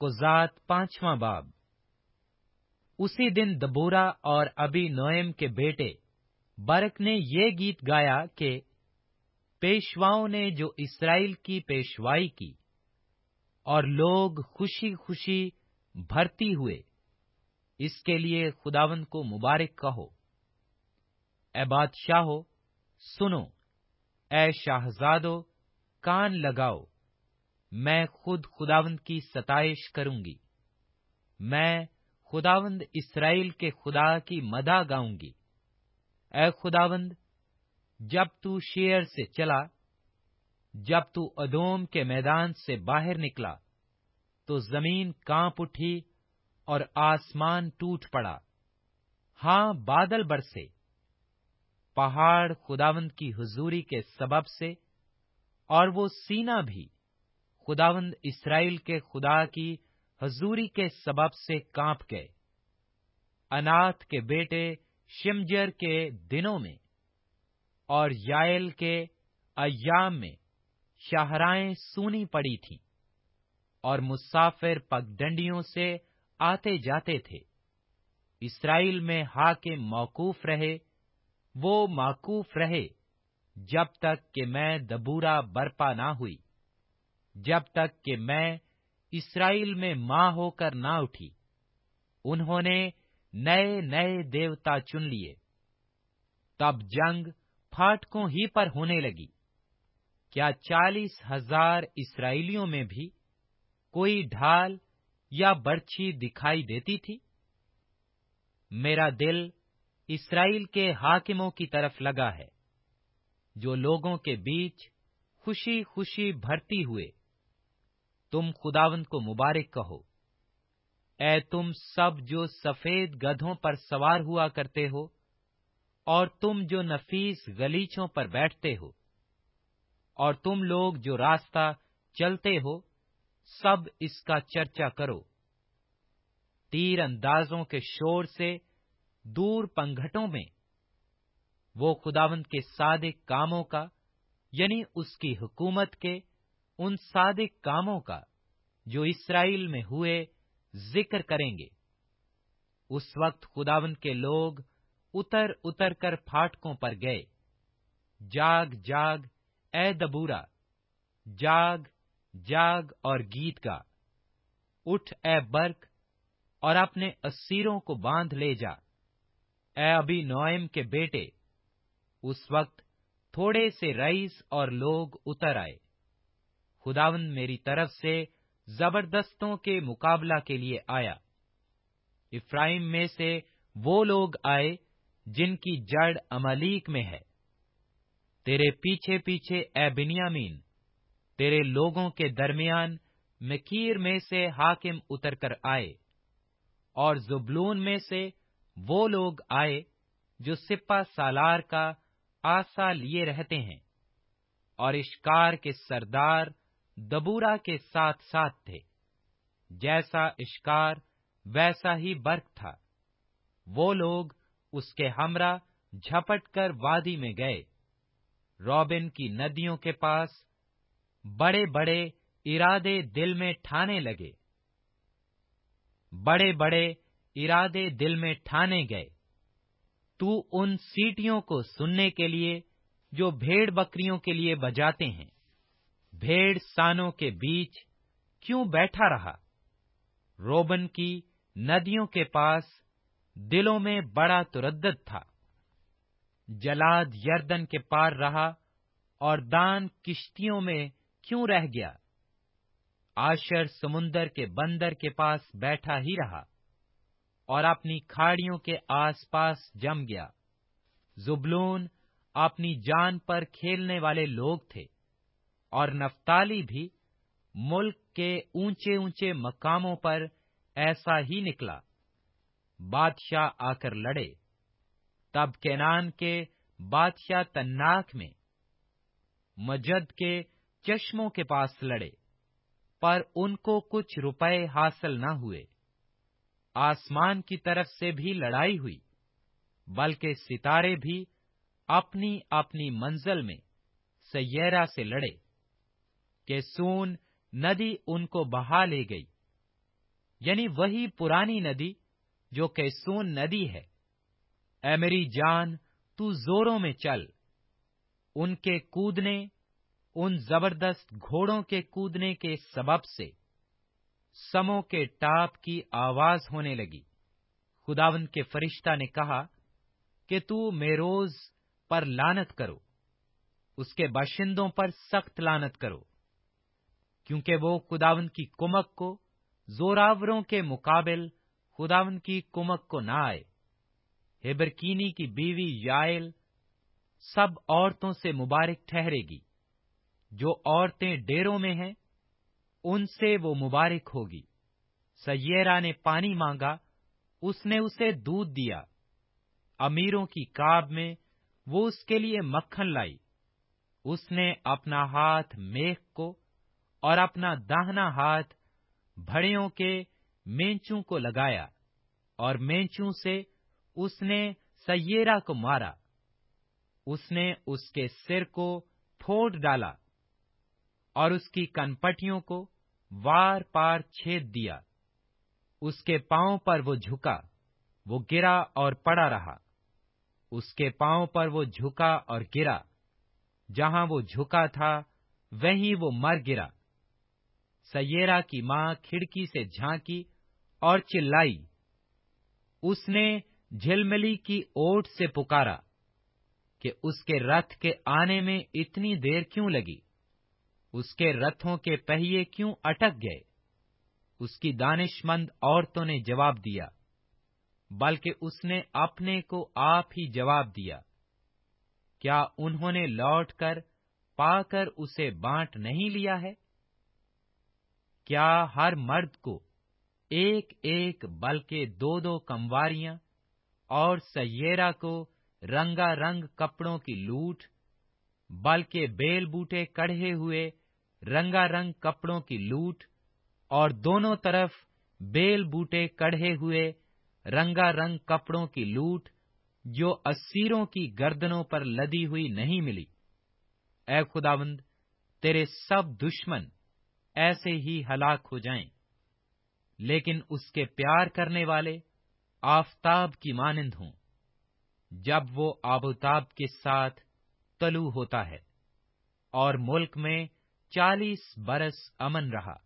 Kujat 5वां बाब। उसी दिन दबोरा और अबी नोएम के बेटे बरक ने ये गीत गाया कि पेशवाओं ने जो इस्राएल की पेशवाई की और लोग खुशी खुशी भर्ती हुए, इसके लिए खुदावंद को मुबारक कहो। ए बादशाहो सुनो, ए शाहजादो कान लगाओ, मैं खुद खुदावंद की सताइश करूंगी। मैं खुदावंद इस्राएल के खुदा की मदा गाऊंगी। ए खुदावंद, जब तू शेर से चला, जब तू अदोम के मैदान से बाहर निकला, तो जमीन कांप उठी और आसमान टूट पड़ा। हां, बादल बरसे, पहाड़ खुदावंद की हुजूरी के सबब से, और वो सीना भी खुदावंद इस्राएल के खुदा की हुजूरी के सबब से कांप गए। अनात के बेटे शिमजर के दिनों में और याएल के अय्याम में शाहराएं सूनी पड़ी थीं, और मुसाफिर पगडंडियों से आते जाते थे। इस्राएल में हाकिम मौकूफ रहे, वो माकूफ रहे जब तक कि मैं दबूरा बरपा ना हुई, जब तक कि मैं इस्राएल में मां होकर ना उठी। उन्होंने नए नए देवता चुन लिए। तब जंग फाटकों ही पर होने लगी। क्या 40,000 इस्राएलियों में भी कोई ढाल या बर्छी दिखाई देती थी? मेरा दिल इस्राएल के हाकिमों की तरफ लगा है, जो लोगों के बीच खुशी खुशी भर्ती हुए। तुम खुदावंद को मुबारक कहो। ऐ तुम सब जो सफेद गधों पर सवार हुआ करते हो, और तुम जो नफीस गलीचों पर बैठते हो, और तुम लोग जो रास्ता चलते हो, सब इसका चर्चा करो। तीर अंदाजों के शोर से दूर पंघटों में वो खुदावंद के सादिक कामों का, यानी उसकी हुकूमत के उन सादिक कामों का जो इस्राएल में हुए, जिक्र करेंगे। उस वक्त खुदावंद के लोग उतर उतर कर फाटकों पर गए। जाग जाग ए दबूरा, जाग जाग और गीत गा। उठ ए बर्क, और अपने असीरों को बांध ले जा। ए अबी नोएम के बेटे, उस वक्त थोड़े से रईस और लोग उतर आए। खुदावंद मेरी तरफ से जबरदस्तों के मुकाबला के लिए आया। इफ्राइम में से वो लोग आए जिनकी जड़ अमालीक में है। तेरे पीछे पीछे ए बिन्यामीन, तेरे लोगों के दरमियान मकीर में से हाकिम उतर कर आए। और जुबलून में से वो लोग आए जो सिपा सालार का आसा लिए रहते हैं, और इश्कार के सरदार दबूरा के साथ साथ थे। जैसा इश्कार वैसा ही बर्क था। वो लोग उसके हमरा झपट कर वादी में गए। रोबिन की नदियों के पास बड़े बड़े इरादे दिल में ठाने लगे। बड़े बड़े इरादे दिल में ठाने गए। तू उन सीटियों को सुनने के लिए जो भेड़ बकरियों के लिए बजाते हैं, भेड़ सानों के बीच क्यों बैठा रहा? रोबन की नदियों के पास दिलों में बड़ा तुरद्दद था। जलाद यर्दन के पार रहा, और दान किश्तियों में क्यों रह गया? आशर समुंदर के बंदर के पास बैठा ही रहा, और अपनी खाड़ियों के आसपास जम गया। जुबलून अपनी जान पर खेलने वाले लोग थे, और नफ्ताली भी मुल्क के ऊंचे ऊंचे मकामों पर ऐसा ही निकला। बादशाह आकर लड़े। तब केनान के बादशाह तन्नाक में मजद के चश्मों के पास लड़े, पर उनको कुछ रुपए हासिल न हुए। आसमान की तरफ से भी लड़ाई हुई, बल्कि सितारे भी अपनी अपनी मंजिल में सैयरा से लड़े, कि सून नदी उनको बहा ले गई। यानी वही पुरानी नदी जो कैसोन नदी है। ऐ मेरी जान, तू जोरों में चल। उनके कूदने, उन जबरदस्त घोड़ों के कूदने के सबब से समों के टाप की आवाज होने लगी। खुदावंद के फरिश्ता ने कहा कि तू मेरोज पर लानत करो, उसके बाशिंदों पर सख्त लानत करो, क्योंकि वो खुदावंद की कुमक को जोरावरों के मुकाबिल खुदावंद की कुमक को ना आए। हेबरकीनी की बीवी याएल सब औरतों से मुबारक ठहरेगी। जो औरतें डेरों में हैं, उनसे वो मुबारक होगी। सयेरा ने पानी मांगा, उसने उसे दूध दिया। अमीरों की काब में वो उसके लिए मक्खन लाई। उसने अपना हाथ मेख को और अपना दाहिना हाथ भड़ियों के मेंचू को लगाया, और मेंचू से उसने सयेरा को मारा। उसने उसके सिर को फोड़ डाला और उसकी कनपटियों को वार पार छेद दिया। उसके पांव पर वो झुका, वो गिरा और पड़ा रहा। उसके पांव पर वो झुका और गिरा, जहां वो झुका था वहीं वो मर गिरा। सयेरा की मां खिड़की से झांकी और चिल्लाई। उसने झिलमिली की ओट से पुकारा कि उसके रथ के आने में इतनी देर क्यों लगी, उसके रथों के पहिए क्यों अटक गए। उसकी दानिशमंद औरतों ने जवाब दिया, बल्कि उसने अपने को आप ही जवाब दिया। क्या उन्होंने लौटकर पाकर उसे बांट नहीं लिया है? क्या हर मर्द को एक एक बल्कि दो दो कंवारियां, और सयेरा को रंगारंग कपड़ों की लूट, बल्कि बेल बूटे कढ़े हुए रंगारंग कपड़ों की लूट, और दोनों तरफ बेल बूटे कढ़े हुए रंगारंग कपड़ों की लूट, जो असीरों की गर्दनों पर लदी हुई नहीं मिली। ऐ खुदावंद, तेरे सब दुश्मन ऐसे ही हलाक हो जाएं, लेकिन उसके प्यार करने वाले आफताब की मानिंद हों, जब वो आबोताब के साथ तलू होता है। और मुल्क में 40 बरस अमन रहा।